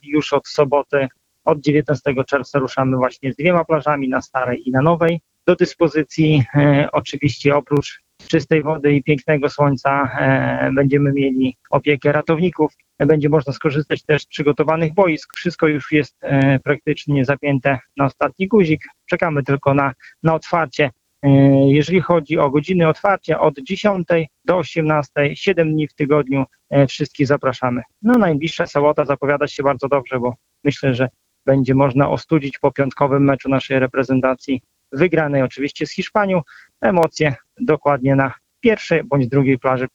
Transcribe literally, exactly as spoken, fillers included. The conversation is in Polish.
już od soboty, od dziewiętnastego czerwca ruszamy właśnie z dwiema plażami, na Starej i na Nowej. Do dyspozycji e, oczywiście oprócz czystej wody i pięknego słońca e, będziemy mieli opiekę ratowników. Będzie można skorzystać też z przygotowanych boisk. Wszystko już jest e, praktycznie zapięte na ostatni guzik. Czekamy tylko na, na otwarcie. E, jeżeli chodzi o godziny otwarcia, od dziesiątej do osiemnastej, siedem dni w tygodniu, e, wszystkich zapraszamy. No najbliższa sobota zapowiada się bardzo dobrze, bo myślę, że będzie można ostudzić po piątkowym meczu naszej reprezentacji, wygranej oczywiście z Hiszpanią, emocje dokładnie na pierwszej bądź drugiej plaży